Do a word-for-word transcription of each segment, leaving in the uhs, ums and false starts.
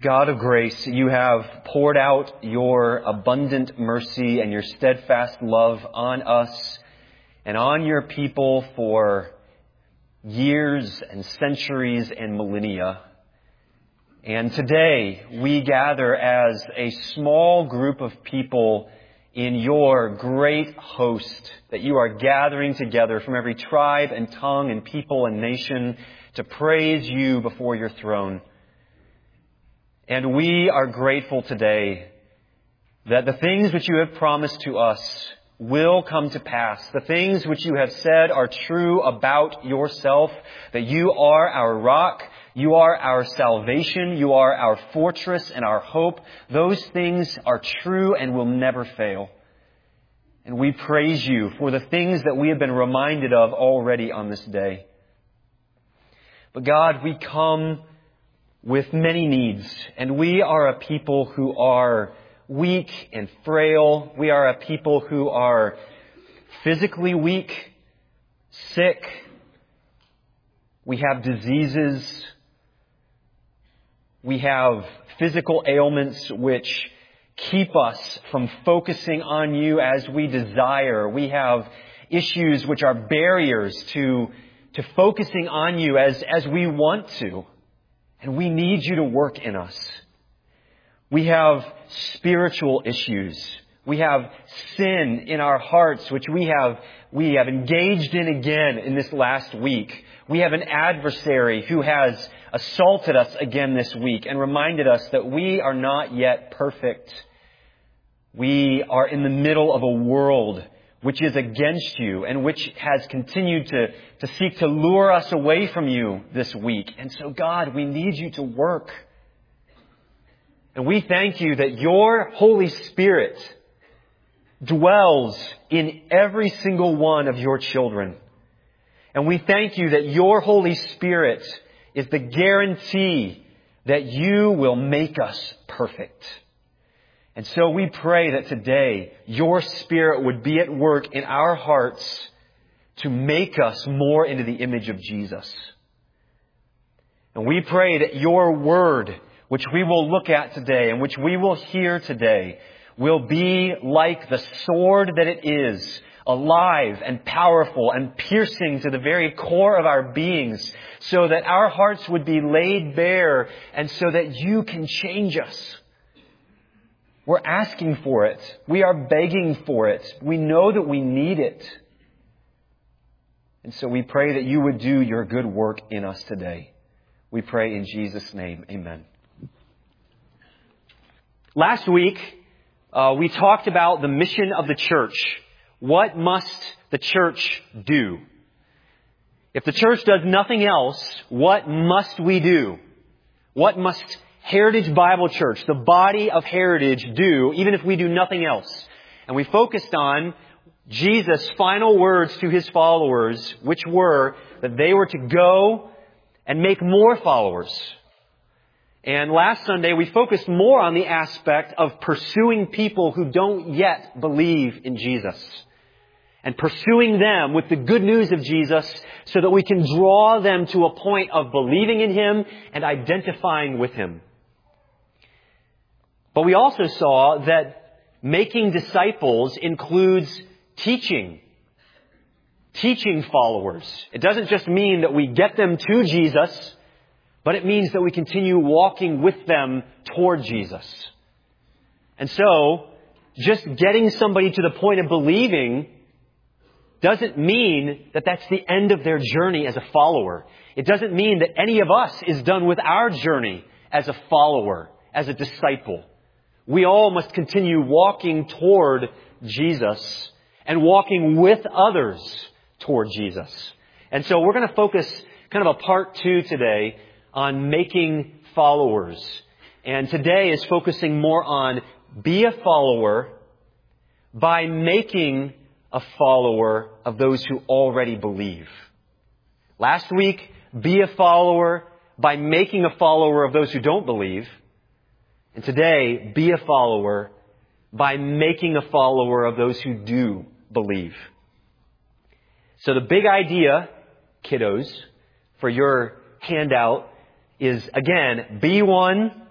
God of grace, you have poured out your abundant mercy and your steadfast love on us and on your people for years and centuries and millennia. And today we gather as a small group of people in your great host that you are gathering together from every tribe and tongue and people and nation to praise you before your throne. And we are grateful today that the things which you have promised to us will come to pass. The things which you have said are true about yourself, that you are our rock, you are our salvation, you are our fortress and our hope. Those things are true and will never fail. And we praise you for the things that we have been reminded of already on this day. But God, we come with many needs, and we are a people who are weak and frail. We are a people who are physically weak, sick. We have diseases. We have physical ailments which keep us from focusing on you as we desire. We have issues which are barriers to, to focusing on you as, as we want to. And we need you to work in us. We have spiritual issues. We have sin in our hearts, which we have, we have engaged in again in this last week. We have an adversary who has assaulted us again this week and reminded us that we are not yet perfect. We are in the middle of a world which is against you and which has continued to, to seek to lure us away from you this week. And so, God, we need you to work. And we thank you that your Holy Spirit dwells in every single one of your children. And we thank you that your Holy Spirit is the guarantee that you will make us perfect. And so we pray that today your Spirit would be at work in our hearts to make us more into the image of Jesus. And we pray that your word, which we will look at today and which we will hear today, will be like the sword that it is, alive and powerful and piercing to the very core of our beings, so that our hearts would be laid bare and so that you can change us. We're asking for it. We are begging for it. We know that we need it. And so we pray that you would do your good work in us today. We pray in Jesus' name. Amen. Last week, uh, we talked about the mission of the church. What must the church do? If the church does nothing else, what must we do? What must Heritage Bible Church, the body of Heritage, do, even if we do nothing else? And we focused on Jesus' final words to his followers, which were that they were to go and make more followers. And last Sunday, we focused more on the aspect of pursuing people who don't yet believe in Jesus, and pursuing them with the good news of Jesus so that we can draw them to a point of believing in him and identifying with him. But we also saw that making disciples includes teaching. Teaching followers. It doesn't just mean that we get them to Jesus, but it means that we continue walking with them toward Jesus. And so, just getting somebody to the point of believing doesn't mean that that's the end of their journey as a follower. It doesn't mean that any of us is done with our journey as a follower, as a disciple. We all must continue walking toward Jesus and walking with others toward Jesus. And so we're going to focus kind of a part two today on making followers. And today is focusing more on be a follower by making a follower of those who already believe. Last week, be a follower by making a follower of those who don't believe. And today, be a follower by making a follower of those who do believe. So the big idea, kiddos, for your handout is, again, be one,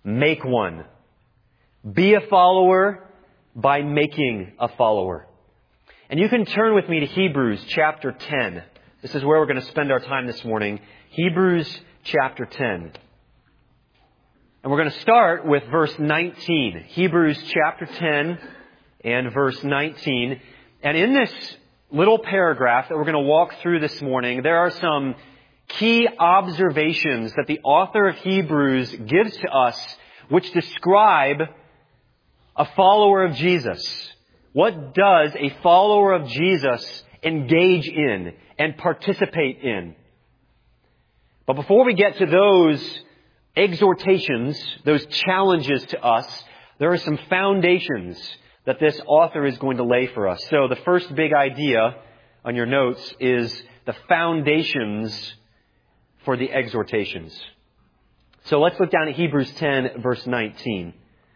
make one. Be a follower by making a follower. And you can turn with me to Hebrews chapter ten. This is where we're going to spend our time this morning. Hebrews chapter ten. And we're going to start with verse nineteen. Hebrews chapter ten and verse nineteen. And in this little paragraph that we're going to walk through this morning, there are some key observations that the author of Hebrews gives to us which describe a follower of Jesus. What does a follower of Jesus engage in and participate in? But before we get to those exhortations, those challenges to us, there are some foundations that this author is going to lay for us. So the first big idea on your notes is the foundations for the exhortations. So let's look down at Hebrews ten, verse nineteen.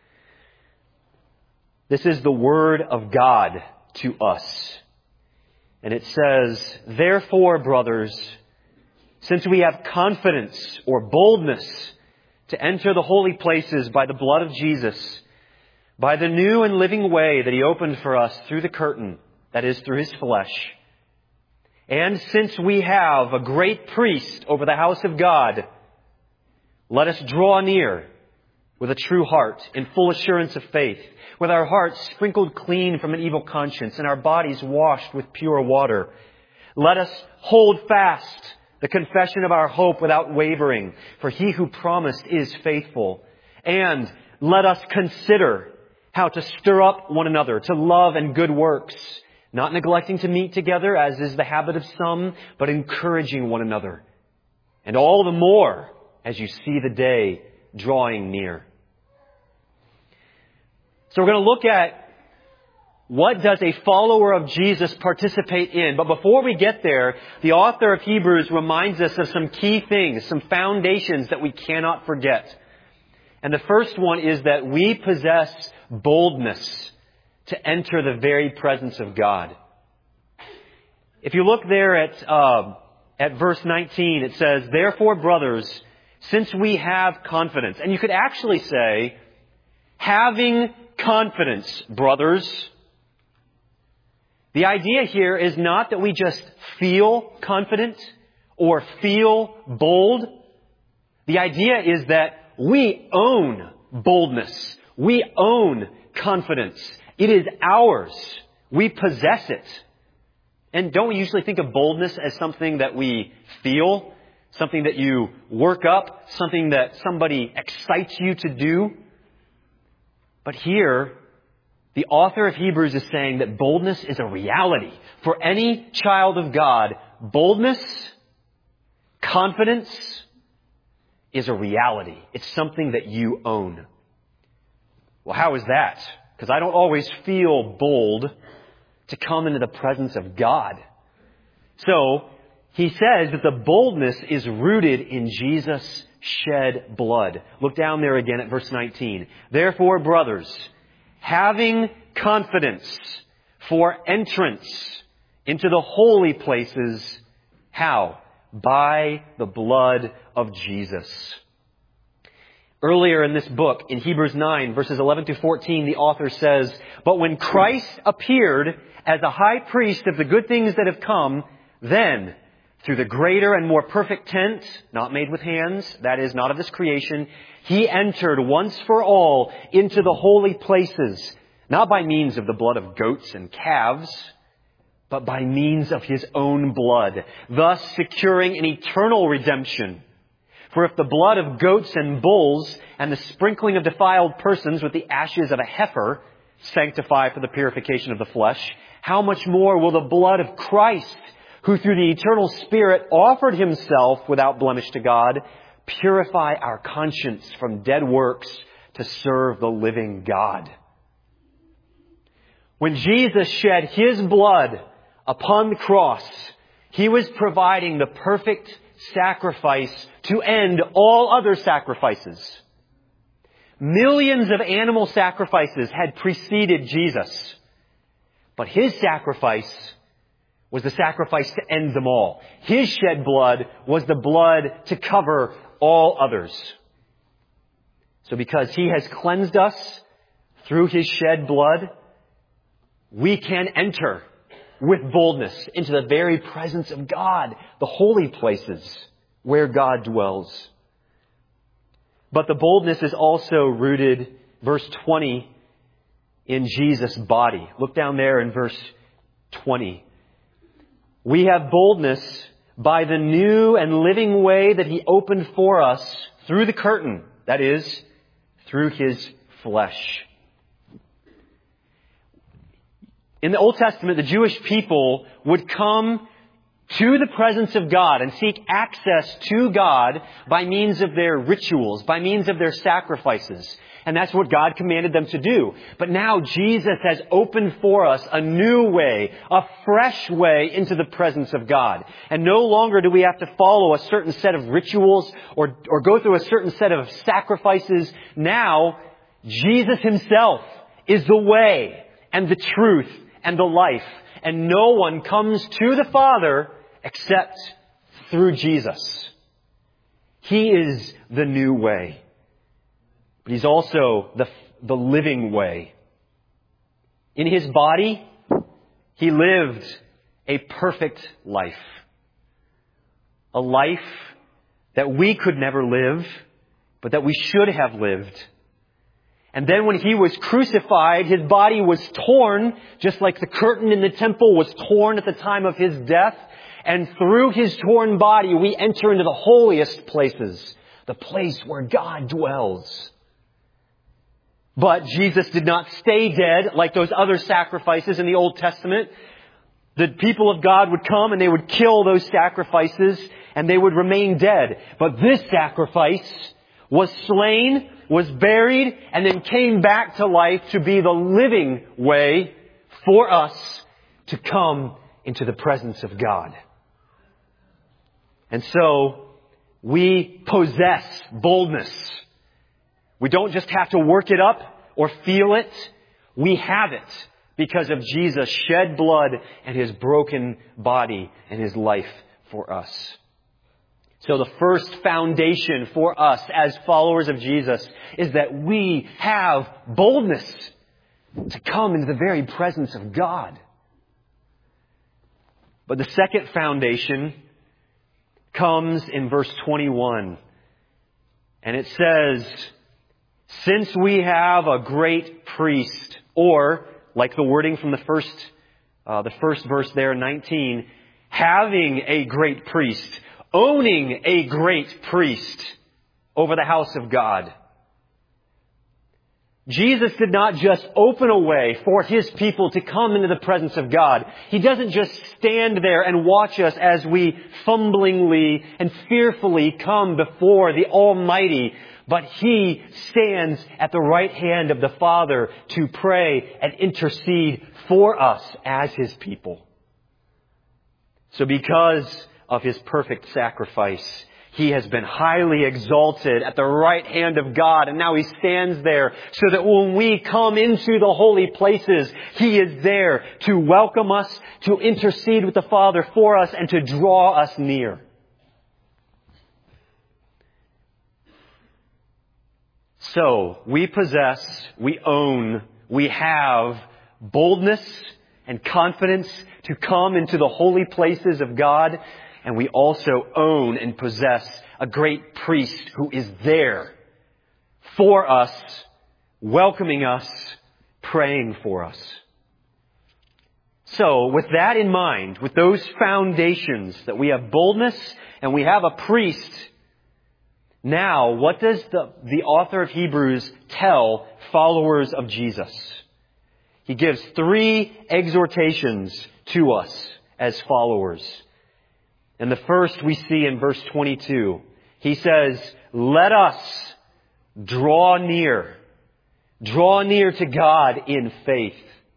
This is the word of God to us. And it says, "Therefore, brothers, since we have confidence or boldness to enter the holy places by the blood of Jesus, by the new and living way that He opened for us through the curtain, that is, through His flesh. And since we have a great priest over the house of God, let us draw near with a true heart in full assurance of faith, with our hearts sprinkled clean from an evil conscience and our bodies washed with pure water. Let us hold fast the confession of our hope without wavering, for He who promised is faithful. And let us consider how to stir up one another to love and good works, not neglecting to meet together, as is the habit of some, but encouraging one another. And all the more as you see the day drawing near." So we're going to look at what does a follower of Jesus participate in. But before we get there, the author of Hebrews reminds us of some key things, some foundations that we cannot forget. And the first one is that we possess boldness to enter the very presence of God. If you look there at uh, at verse nineteen, it says, "Therefore, brothers, since we have confidence," and you could actually say, "having confidence, brothers." The idea here is not that we just feel confident or feel bold. The idea is that we own boldness. We own confidence. It is ours. We possess it. And don't we usually think of boldness as something that we feel, something that you work up, something that somebody excites you to do? But here, the author of Hebrews is saying that boldness is a reality. For any child of God, boldness, confidence is a reality. It's something that you own. Well, how is that? Because I don't always feel bold to come into the presence of God. So, he says that the boldness is rooted in Jesus' shed blood. Look down there again at verse nineteen. "Therefore, brothers, having confidence for entrance into the holy places," how? "By the blood of Jesus." Earlier in this book, in Hebrews nine, verses eleven to fourteen, the author says, "But when Christ appeared as a high priest of the good things that have come, then, through the greater and more perfect tent, not made with hands, that is, not of this creation, He entered once for all into the holy places, not by means of the blood of goats and calves, but by means of His own blood, thus securing an eternal redemption. For if the blood of goats and bulls and the sprinkling of defiled persons with the ashes of a heifer sanctify for the purification of the flesh, how much more will the blood of Christ, who through the eternal Spirit offered Himself without blemish to God, purify our conscience from dead works to serve the living God?" When Jesus shed His blood upon the cross, He was providing the perfect sacrifice to end all other sacrifices. Millions of animal sacrifices had preceded Jesus, but His sacrifice was the sacrifice to end them all. His shed blood was the blood to cover all others. So because He has cleansed us through His shed blood, we can enter with boldness into the very presence of God, the holy places where God dwells. But the boldness is also rooted, verse twenty, in Jesus' body. Look down there in verse twenty. We have boldness by the new and living way that He opened for us through the curtain, that is, through His flesh. In the Old Testament, the Jewish people would come to the presence of God and seek access to God by means of their rituals, by means of their sacrifices. And that's what God commanded them to do. But now Jesus has opened for us a new way, a fresh way into the presence of God. And no longer do we have to follow a certain set of rituals or, or go through a certain set of sacrifices. Now, Jesus Himself is the way and the truth and the life. And no one comes to the Father except through Jesus. He is the new way. But He's also the, the living way. In His body, He lived a perfect life. A life that we could never live, but that we should have lived. And then when He was crucified, His body was torn, just like the curtain in the temple was torn at the time of His death. And through His torn body, we enter into the holiest places, the place where God dwells. But Jesus did not stay dead like those other sacrifices in the Old Testament. The people of God would come and they would kill those sacrifices and they would remain dead. But this sacrifice was slain, was buried, and then came back to life to be the living way for us to come into the presence of God. And so, we possess boldness. We don't just have to work it up or feel it. We have it because of Jesus' shed blood and His broken body and His life for us. So the first foundation for us as followers of Jesus is that we have boldness to come into the very presence of God. But the second foundation comes in verse twenty-one. And it says, since we have a great priest, or like the wording from the first, uh, the first verse there, nineteen, having a great priest, owning a great priest over the house of God. Jesus did not just open a way for His people to come into the presence of God. He doesn't just stand there and watch us as we fumblingly and fearfully come before the Almighty, but He stands at the right hand of the Father to pray and intercede for us as His people. So because of His perfect sacrifice, He has been highly exalted at the right hand of God, and now He stands there so that when we come into the holy places, He is there to welcome us, to intercede with the Father for us, and to draw us near. So, we possess, we own, we have boldness and confidence to come into the holy places of God. And we also own and possess a great priest who is there for us, welcoming us, praying for us. So, with that in mind, with those foundations, that we have boldness and we have a priest, now, what does the, the author of Hebrews tell followers of Jesus? He gives three exhortations to us as followers. And the first we see in verse twenty-two. He says, let us draw near. Draw near to God in faith.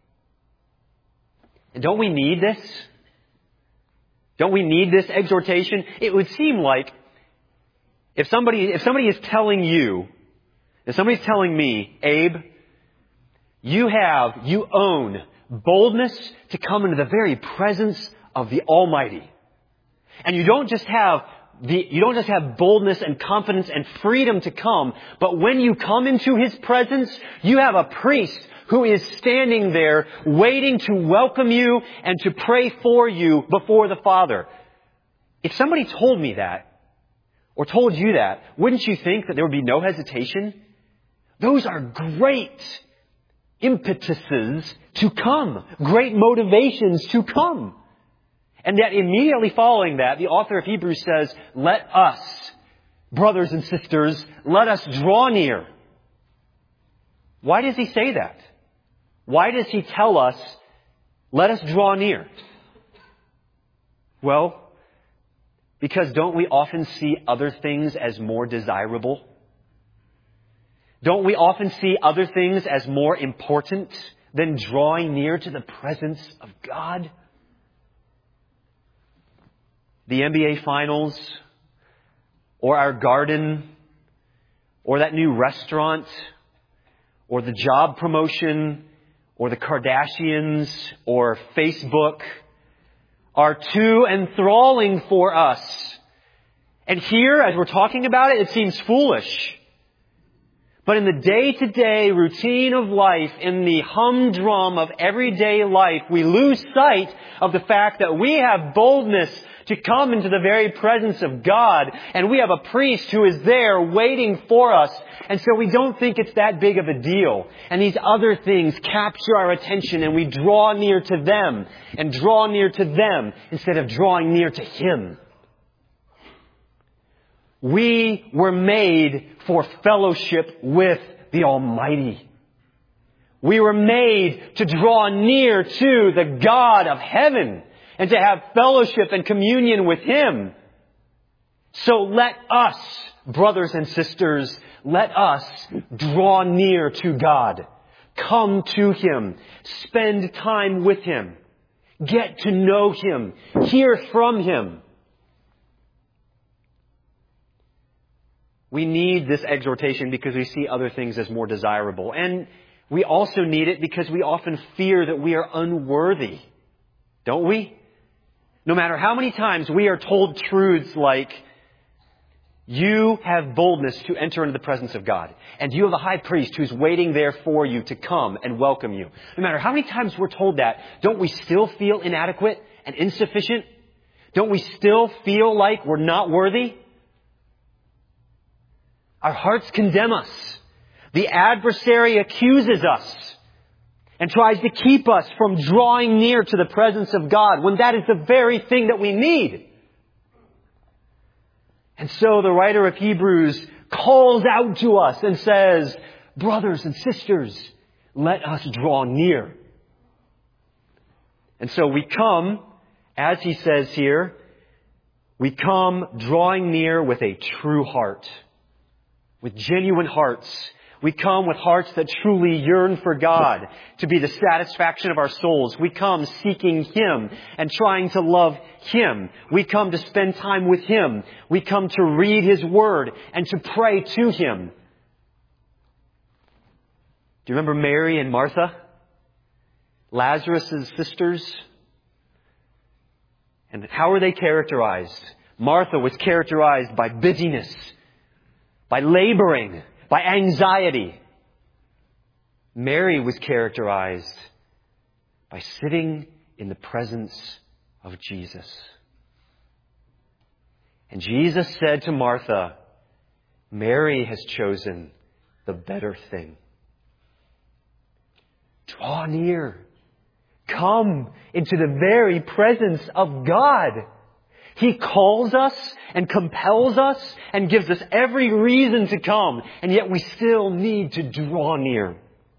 And don't we need this? Don't we need this exhortation? It would seem like if somebody, if somebody is telling you, if somebody's telling me, Abe, you have, you own boldness to come into the very presence of the Almighty. And you don't just have the, you don't just have boldness and confidence and freedom to come, but when you come into His presence, you have a priest who is standing there waiting to welcome you and to pray for you before the Father. If somebody told me that, or told you that, wouldn't you think that there would be no hesitation? Those are great impetuses to come, great motivations to come. And yet immediately following that, the author of Hebrews says, let us, brothers and sisters, let us draw near. Why does he say that? Why does he tell us, let us draw near? Well, because don't we often see other things as more desirable? Don't we often see other things as more important than drawing near to the presence of God? The N B A Finals, or our garden, or that new restaurant, or the job promotion, or the Kardashians, or Facebook, are too enthralling for us. And here, as we're talking about it, it seems foolish. But in the day-to-day routine of life, in the humdrum of everyday life, we lose sight of the fact that we have boldness to come into the very presence of God. And we have a priest who is there waiting for us. And so we don't think it's that big of a deal. And these other things capture our attention and we draw near to them and draw near to them instead of drawing near to Him. We were made for fellowship with the Almighty. We were made to draw near to the God of heaven and to have fellowship and communion with Him. So let us, brothers and sisters, let us draw near to God. Come to Him. Spend time with Him. Get to know Him. Hear from Him. We need this exhortation because we see other things as more desirable. And we also need it because we often fear that we are unworthy. Don't we? No matter how many times we are told truths like, you have boldness to enter into the presence of God. And you have a high priest who's waiting there for you to come and welcome you. No matter how many times we're told that, don't we still feel inadequate and insufficient? Don't we still feel like we're not worthy? Our hearts condemn us. The adversary accuses us and tries to keep us from drawing near to the presence of God when that is the very thing that we need. And so the writer of Hebrews calls out to us and says, brothers and sisters, let us draw near. And so we come, as he says here, we come drawing near with a true heart. With genuine hearts. We come with hearts that truly yearn for God to be the satisfaction of our souls. We come seeking Him and trying to love Him. We come to spend time with Him. We come to read His Word and to pray to Him. Do you remember Mary and Martha? Lazarus' sisters? And how were they characterized? Martha was characterized by busyness, by laboring, by anxiety. Mary was characterized by sitting in the presence of Jesus. And Jesus said to Martha, Mary has chosen the better thing. Draw near. Come into the very presence of God. He calls us and compels us and gives us every reason to come. And yet we still need to draw near.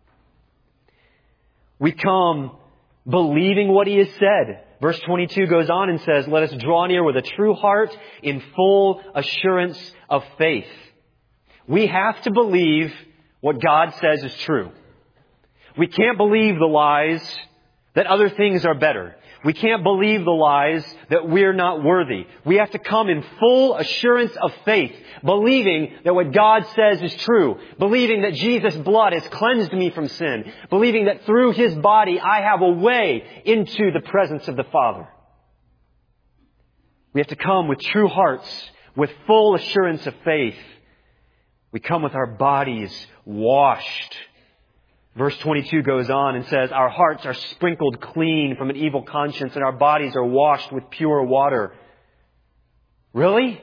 We come believing what He has said. Verse twenty-two goes on and says, let us draw near with a true heart in full assurance of faith. We have to believe what God says is true. We can't believe the lies that other things are better. We can't believe the lies that we're not worthy. We have to come in full assurance of faith, believing that what God says is true, believing that Jesus' blood has cleansed me from sin, believing that through His body I have a way into the presence of the Father. We have to come with true hearts, with full assurance of faith. We come with our bodies washed. Verse twenty-two goes on and says, our hearts are sprinkled clean from an evil conscience and our bodies are washed with pure water. Really?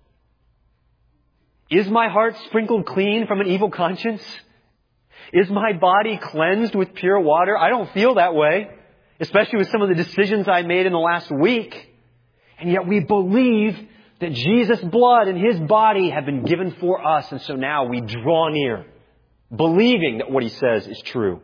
Is my heart sprinkled clean from an evil conscience? Is my body cleansed with pure water? I don't feel that way, especially with some of the decisions I made in the last week. And yet we believe that Jesus' blood and His body have been given for us. And so now we draw near, believing that what He says is true.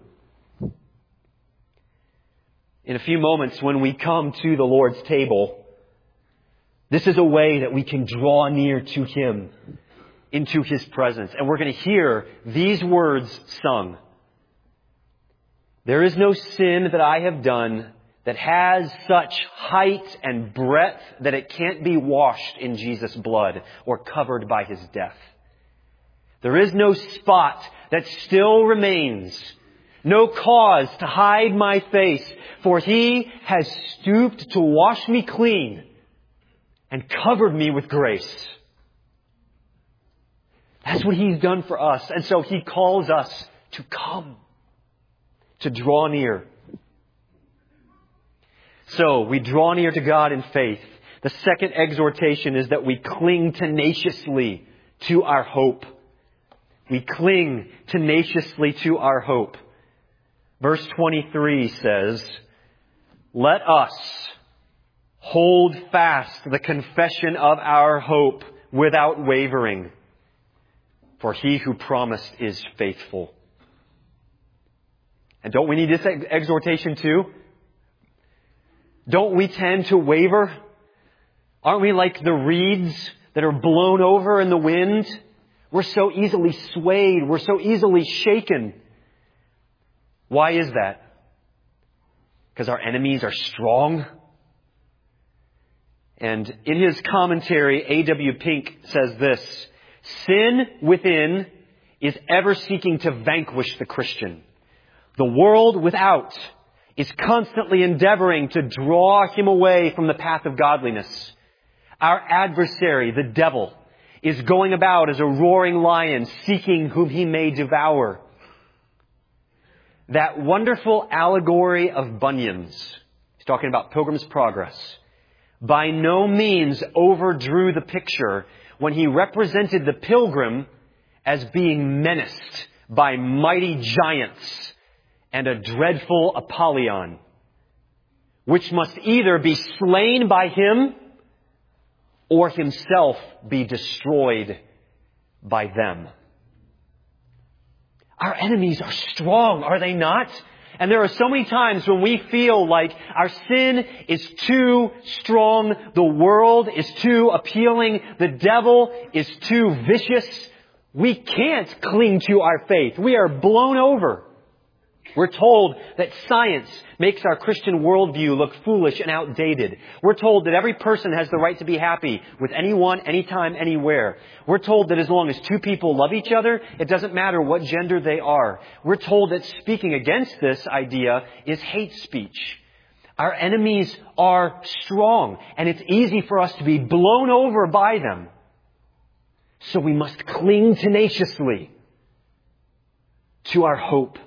In a few moments, when we come to the Lord's table, this is a way that we can draw near to Him, into His presence. And we're going to hear these words sung. There is no sin that I have done that has such height and breadth that it can't be washed in Jesus' blood or covered by His death. There is no spot that still remains, no cause to hide my face, for He has stooped to wash me clean and covered me with grace. That's what He's done for us. And so He calls us to come, to draw near. So we draw near to God in faith. The second exhortation is that we cling tenaciously to our hope. We cling tenaciously to our hope. Verse twenty-three says, let us hold fast the confession of our hope without wavering, for He who promised is faithful. And don't we need this exhortation too? Don't we tend to waver? Aren't we like the reeds that are blown over in the wind? We're so easily swayed. We're so easily shaken. Why is that? Because our enemies are strong? And in his commentary, A W Pink says this, sin within is ever seeking to vanquish the Christian. The world without is constantly endeavoring to draw him away from the path of godliness. Our adversary, the devil, is going about as a roaring lion, seeking whom he may devour. That wonderful allegory of Bunyan's, he's talking about Pilgrim's Progress, by no means overdrew the picture when he represented the pilgrim as being menaced by mighty giants and a dreadful Apollyon, which must either be slain by him or himself be destroyed by them. Our enemies are strong, are they not? And there are so many times when we feel like our sin is too strong, the world is too appealing, the devil is too vicious. We can't cling to our faith. We are blown over. We're told that science makes our Christian worldview look foolish and outdated. We're told that every person has the right to be happy with anyone, anytime, anywhere. We're told that as long as two people love each other, it doesn't matter what gender they are. We're told that speaking against this idea is hate speech. Our enemies are strong, and it's easy for us to be blown over by them. So we must cling tenaciously to our hope.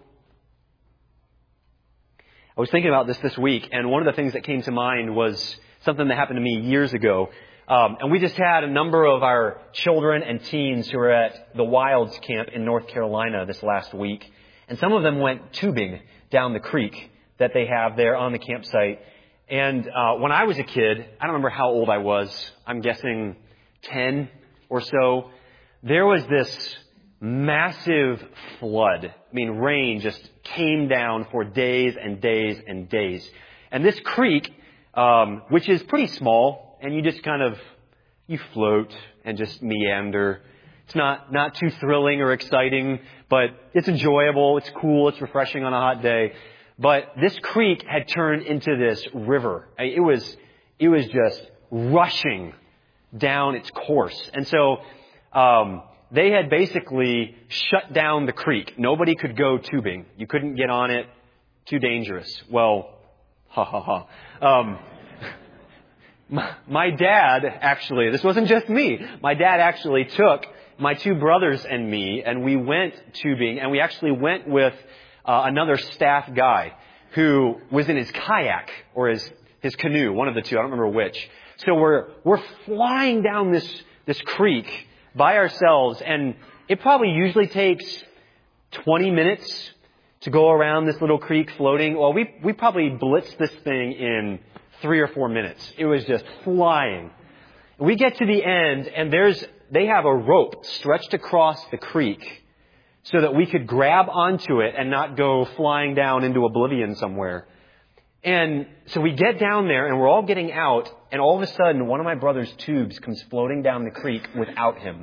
I was thinking about this this week, and one of the things that came to mind was something that happened to me years ago. Um, and we just had a number of our children and teens who were at the Wilds camp in North Carolina this last week. And some of them went tubing down the creek that they have there on the campsite. And uh, when I was a kid, I don't remember how old I was. I'm guessing ten or so. There was this massive flood. I mean, rain just came down for days and days and days. And this creek, um, which is pretty small, and you just kind of, you float and just meander. It's not, not too thrilling or exciting, but it's enjoyable, it's cool, it's refreshing on a hot day. But this creek had turned into this river. It was, it was just rushing down its course. And so, um, they had basically shut down the creek. Nobody could go tubing. You couldn't get on it. Too dangerous. Well, ha ha ha. Um, My, my dad, actually, this wasn't just me. My dad actually took my two brothers and me, and we went tubing, and we actually went with uh, another staff guy who was in his kayak or his his canoe, one of the two. I don't remember which. So we're we're flying down this this creek by ourselves, and it probably usually takes twenty minutes to go around this little creek floating. Well, we we probably blitzed this thing in three or four minutes. It was just flying. We get to the end, and there's they have a rope stretched across the creek so that we could grab onto it and not go flying down into oblivion somewhere. And so we get down there, and we're all getting out, and all of a sudden, one of my brother's tubes comes floating down the creek without him.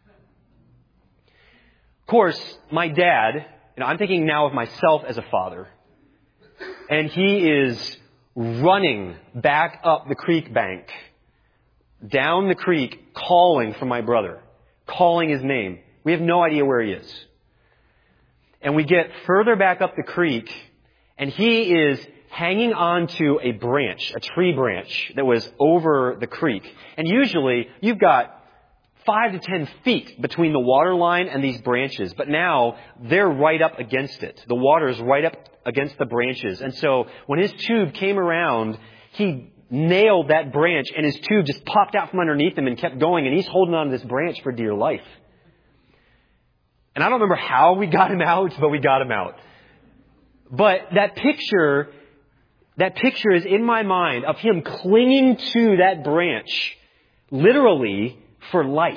Of course, my dad, you know, I'm thinking now of myself as a father, and he is running back up the creek bank, down the creek, calling for my brother, calling his name. We have no idea where he is. And we get further back up the creek, and he is hanging on to a branch, a tree branch that was over the creek. And usually you've got five to ten feet between the water line and these branches. But now they're right up against it. The water is right up against the branches. And so when his tube came around, he nailed that branch, and his tube just popped out from underneath him and kept going. And he's holding on to this branch for dear life. And I don't remember how we got him out, but we got him out. But that picture, that picture is in my mind of him clinging to that branch, literally for life.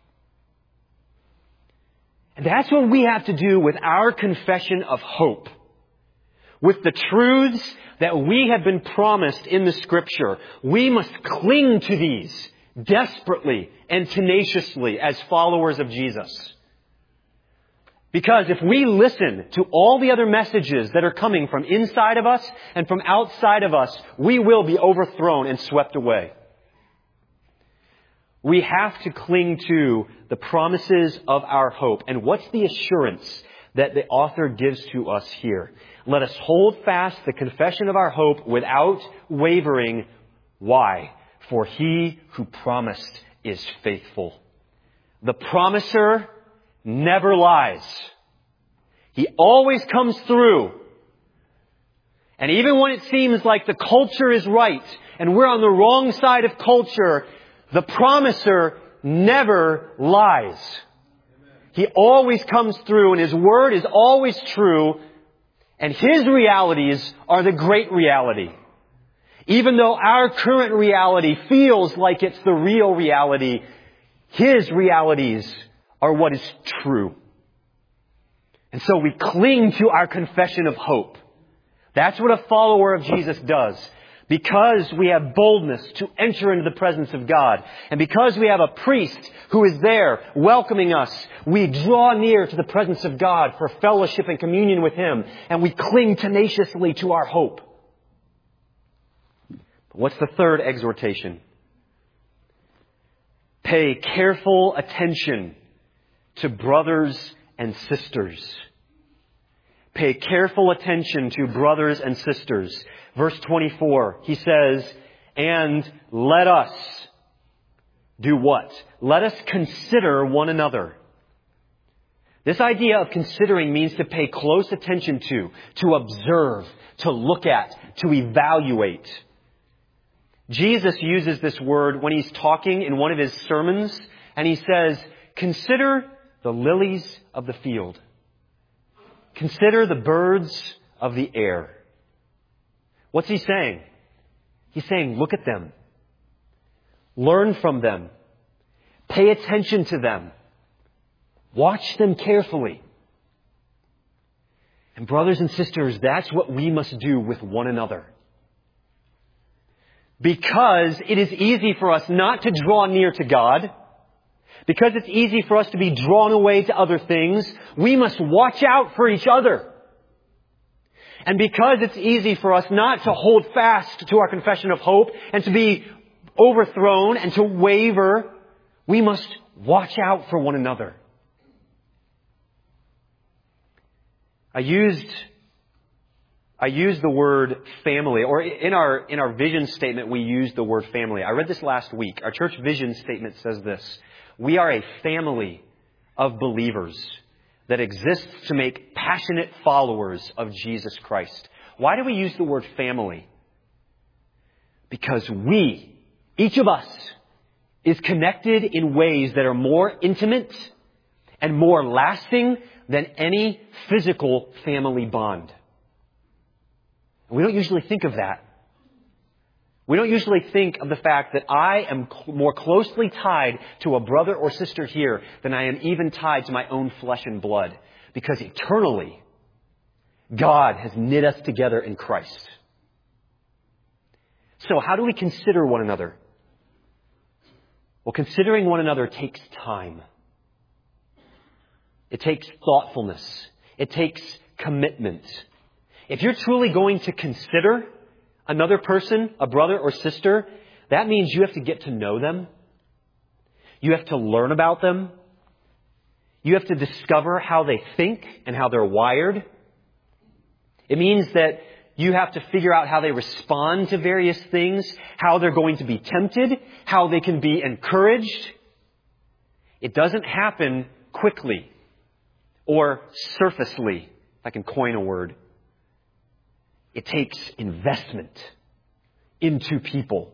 And that's what we have to do with our confession of hope. With the truths that we have been promised in the Scripture, we must cling to these desperately and tenaciously as followers of Jesus. Because if we listen to all the other messages that are coming from inside of us and from outside of us, we will be overthrown and swept away. We have to cling to the promises of our hope. And what's the assurance that the author gives to us here? Let us hold fast the confession of our hope without wavering. Why? For he who promised is faithful. The promiser never lies. He always comes through. And even when it seems like the culture is right and we're on the wrong side of culture, the promiser never lies. He always comes through, and his word is always true, and his realities are the great reality. Even though our current reality feels like it's the real reality, his realities are what is true. And so we cling to our confession of hope. That's what a follower of Jesus does. Because we have boldness to enter into the presence of God, and because we have a priest who is there welcoming us, we draw near to the presence of God for fellowship and communion with Him, and we cling tenaciously to our hope. What's the third exhortation? Pay careful attention to brothers and sisters. Pay careful attention to brothers and sisters. Verse twenty-four, he says, and let us do what? Let us consider one another. This idea of considering means to pay close attention to, to observe, to look at, to evaluate. Jesus uses this word when he's talking in one of his sermons, and he says, consider the lilies of the field. Consider the birds of the air. What's he saying? He's saying, look at them. Learn from them. Pay attention to them. Watch them carefully. And brothers and sisters, that's what we must do with one another. Because it is easy for us not to draw near to God, because it's easy for us to be drawn away to other things, we must watch out for each other. And because it's easy for us not to hold fast to our confession of hope and to be overthrown and to waver, we must watch out for one another. I used I use the word family, or in our in our vision statement, we use the word family. I read this last week. Our church vision statement says this: we are a family of believers that exists to make passionate followers of Jesus Christ. Why do we use the word family? Because we, each of us, is connected in ways that are more intimate and more lasting than any physical family bond. We don't usually think of that. We don't usually think of the fact that I am cl- more closely tied to a brother or sister here than I am even tied to my own flesh and blood. Because eternally, God has knit us together in Christ. So how do we consider one another? Well, considering one another takes time. It takes thoughtfulness. It takes commitment. If you're truly going to consider another person, a brother or sister, that means you have to get to know them. You have to learn about them. You have to discover how they think and how they're wired. It means that you have to figure out how they respond to various things, how they're going to be tempted, how they can be encouraged. It doesn't happen quickly or surfacely, if I can coin a word. It takes investment into people.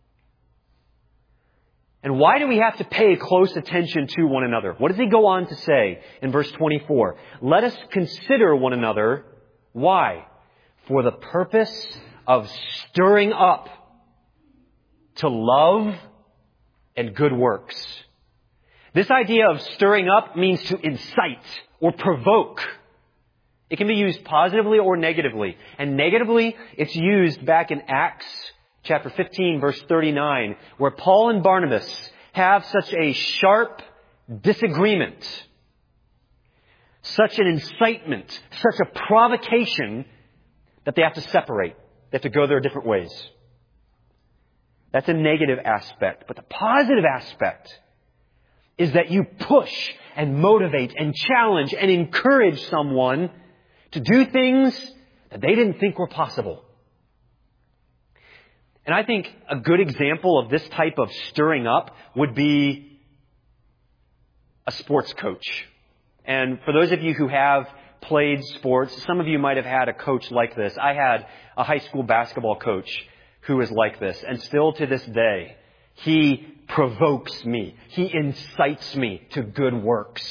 And why do we have to pay close attention to one another? What does he go on to say in verse twenty-four? Let us consider one another. Why? For the purpose of stirring up to love and good works. This idea of stirring up means to incite or provoke. It can be used positively or negatively. And negatively, it's used back in Acts chapter fifteen, verse thirty-nine, where Paul and Barnabas have such a sharp disagreement, such an incitement, such a provocation that they have to separate. They have to go their different ways. That's a negative aspect. But the positive aspect is that you push and motivate and challenge and encourage someone to do things that they didn't think were possible. And I think a good example of this type of stirring up would be a sports coach. And for those of you who have played sports, some of you might have had a coach like this. I had a high school basketball coach who is like this. And still to this day, he provokes me. He incites me to good works.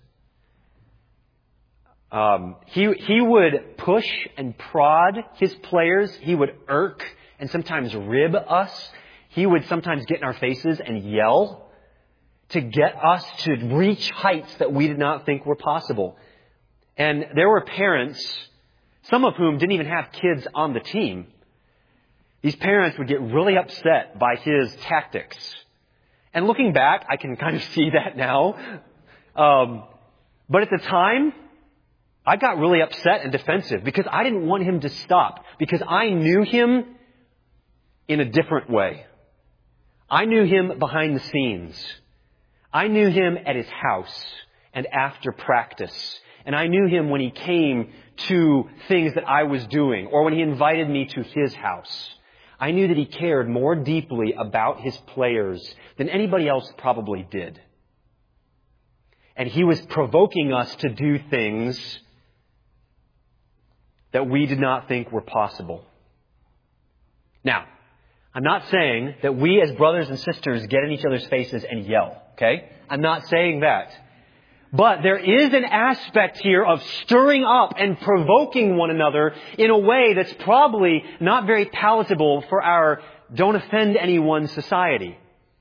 Um, he, he would push and prod his players. He would irk and sometimes rib us. He would sometimes get in our faces and yell to get us to reach heights that we did not think were possible. And there were parents, some of whom didn't even have kids on the team. These parents would get really upset by his tactics. And looking back, I can kind of see that now. Um, but at the time, I got really upset and defensive because I didn't want him to stop, because I knew him in a different way. I knew him behind the scenes. I knew him at his house and after practice. And I knew him when he came to things that I was doing or when he invited me to his house. I knew that he cared more deeply about his players than anybody else probably did. And he was provoking us to do things that we did not think were possible. Now, I'm not saying that we as brothers and sisters get in each other's faces and yell, okay? I'm not saying that. But there is an aspect here of stirring up and provoking one another in a way that's probably not very palatable for our don't offend anyone society.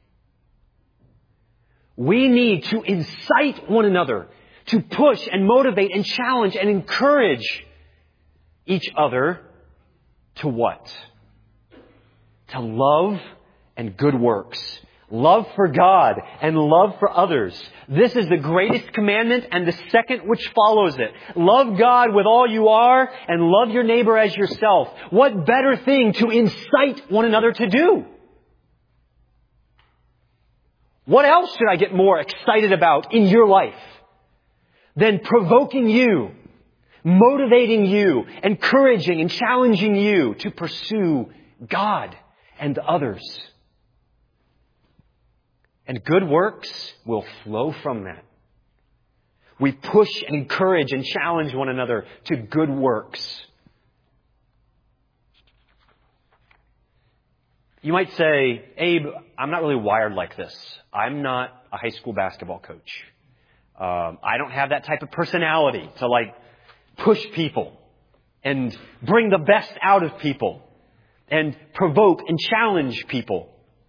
We need to incite one another, to push and motivate and challenge and encourage each other to what? To love and good works. Love for God and love for others. This is the greatest commandment and the second which follows it. Love God with all you are and love your neighbor as yourself. What better thing to incite one another to do? What else should I get more excited about in your life than provoking you, motivating you, encouraging and challenging you to pursue God and others. And good works will flow from that. We push and encourage and challenge one another to good works. You might say, Abe, I'm not really wired like this. I'm not a high school basketball coach. Um, I don't have that type of personality to like push people and bring the best out of people and provoke and challenge people.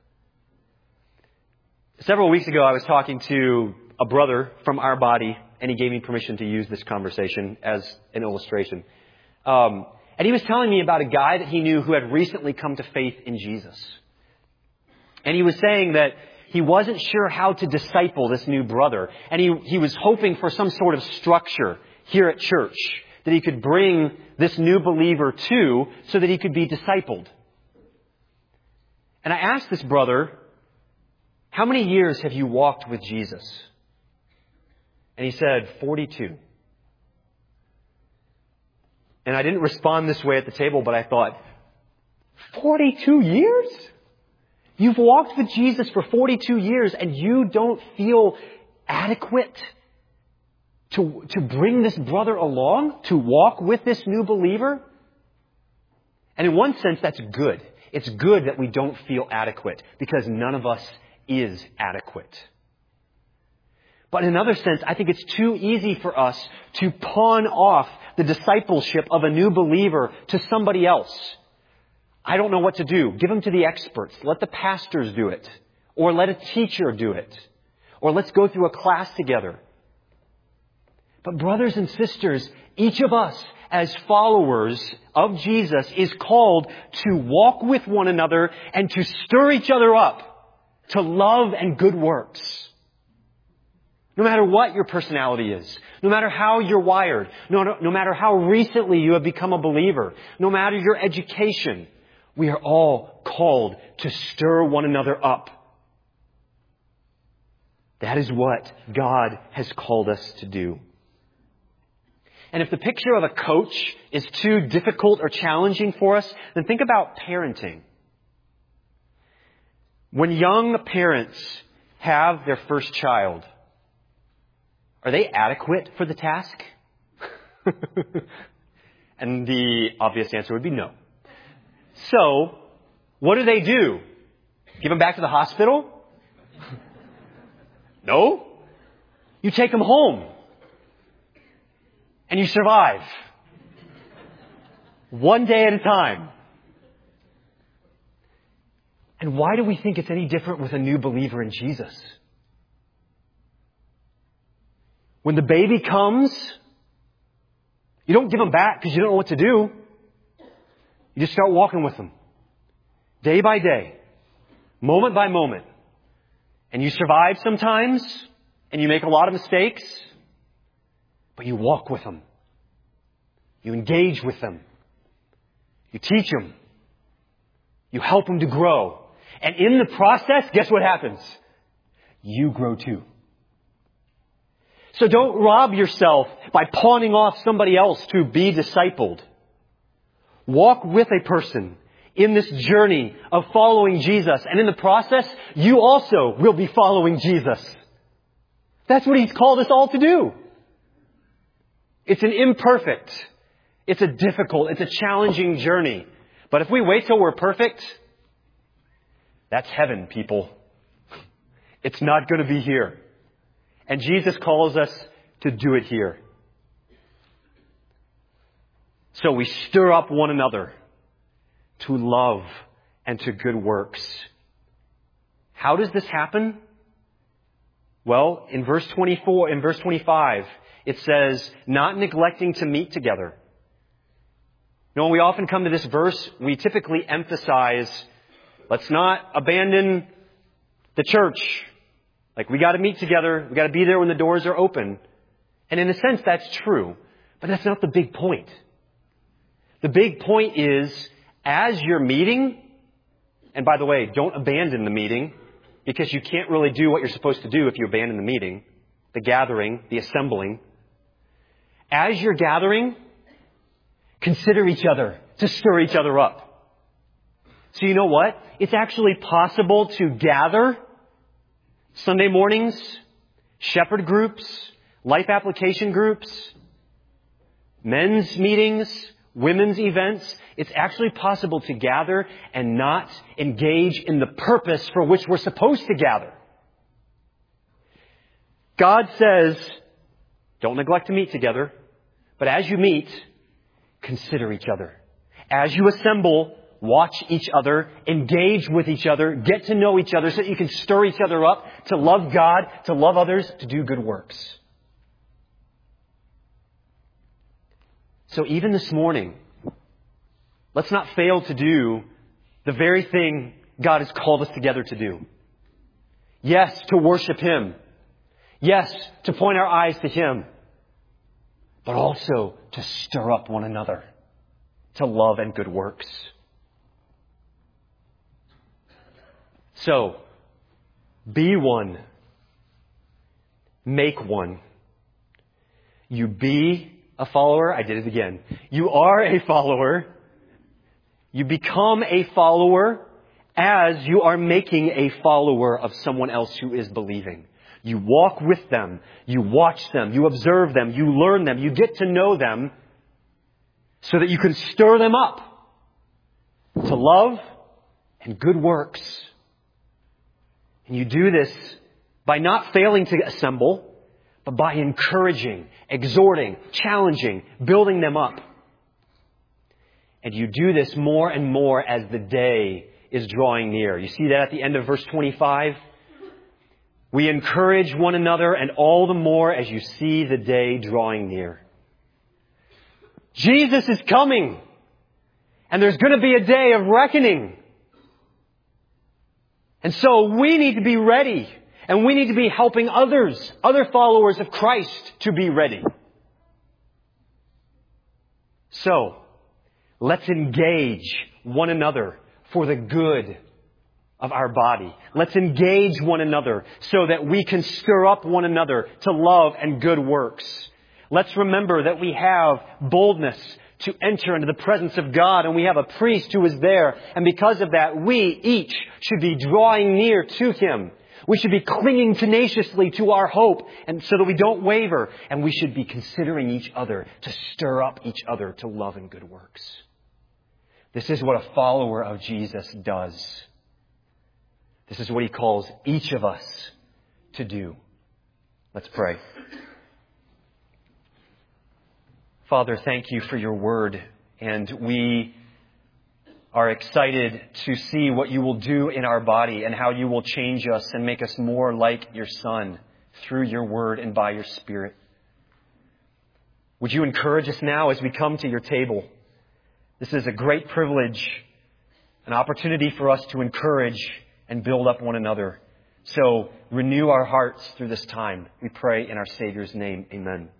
Several weeks ago, I was talking to a brother from our body, and he gave me permission to use this conversation as an illustration. Um, and he was telling me about a guy that he knew who had recently come to faith in Jesus. And he was saying that he wasn't sure how to disciple this new brother. And he, he was hoping for some sort of structure here at church that he could bring this new believer to so that he could be discipled. And I asked this brother, how many years have you walked with Jesus? And he said, forty-two. And I didn't respond this way at the table, but I thought, forty-two years? You've walked with Jesus for forty-two years and you don't feel adequate to, to bring this brother along, to walk with this new believer? And in one sense, that's good. It's good that we don't feel adequate because none of us is adequate. But in another sense, I think it's too easy for us to pawn off the discipleship of a new believer to somebody else. I don't know what to do. Give them to the experts. Let the pastors do it. Or let a teacher do it. Or let's go through a class together. But brothers and sisters, each of us as followers of Jesus is called to walk with one another and to stir each other up to love and good works. No matter what your personality is, no matter how you're wired, no, no, no matter how recently you have become a believer, no matter your education, we are all called to stir one another up. That is what God has called us to do. And if the picture of a coach is too difficult or challenging for us, then think about parenting. When young parents have their first child, are they adequate for the task? And the obvious answer would be no. So, what do they do? Give them back to the hospital? No. You take them home. And you survive. One day at a time. And why do we think it's any different with a new believer in Jesus? When the baby comes, you don't give them back because you don't know what to do. You just start walking with them. Day by day. Moment by moment. And you survive sometimes. And you make a lot of mistakes. But you walk with them. You engage with them. You teach them. You help them to grow. And in the process, guess what happens? You grow too. So don't rob yourself by pawning off somebody else to be discipled. Walk with a person in this journey of following Jesus. And in the process, you also will be following Jesus. That's what He's called us all to do. It's an imperfect, it's a difficult, it's a challenging journey. But if we wait till we're perfect, that's heaven, people. It's not going to be here. And Jesus calls us to do it here. So we stir up one another to love and to good works. How does this happen? Well, in verse twenty-four, in verse twenty-five, it says, not neglecting to meet together. You know, when we often come to this verse, we typically emphasize, let's not abandon the church. Like, we got to meet together. We got to be there when the doors are open. And in a sense, that's true. But that's not the big point. The big point is, as you're meeting, and by the way, don't abandon the meeting, because you can't really do what you're supposed to do if you abandon the meeting, the gathering, the assembling. As you're gathering, consider each other, to stir each other up. So you know what? It's actually possible to gather Sunday mornings, shepherd groups, life application groups, men's meetings, women's events. It's actually possible to gather and not engage in the purpose for which we're supposed to gather. God says, don't neglect to meet together, but as you meet, consider each other. As you assemble, watch each other, engage with each other, get to know each other so that you can stir each other up to love God, to love others, to do good works. So even this morning, let's not fail to do the very thing God has called us together to do. Yes, to worship Him. Yes, to point our eyes to Him. But also to stir up one another to love and good works. So, be one. Make one. You be a follower. I did it again. You are a follower. You become a follower as you are making a follower of someone else who is believing. You walk with them. You watch them. You observe them. You learn them. You get to know them so that you can stir them up to love and good works. And you do this by not failing to assemble, but by encouraging, exhorting, challenging, building them up. And you do this more and more as the day is drawing near. You see that at the end of verse twenty-five? We encourage one another, and all the more as you see the day drawing near. Jesus is coming, and there's going to be a day of reckoning. And so we need to be ready, and we need to be helping others, other followers of Christ, to be ready. So, let's engage one another for the good of our body. Let's engage one another so that we can stir up one another to love and good works. Let's remember that we have boldness to enter into the presence of God, and we have a priest who is there. And because of that, we each should be drawing near to Him. We should be clinging tenaciously to our hope, and so that we don't waver. And we should be considering each other to stir up each other to love and good works. This is what a follower of Jesus does. This is what He calls each of us to do. Let's pray. Father, thank You for Your word, and we are excited to see what You will do in our body and how You will change us and make us more like Your Son through Your word and by Your Spirit. Would You encourage us now as we come to Your table? This is a great privilege, an opportunity for us to encourage and build up one another. So renew our hearts through this time. We pray in our Savior's name. Amen.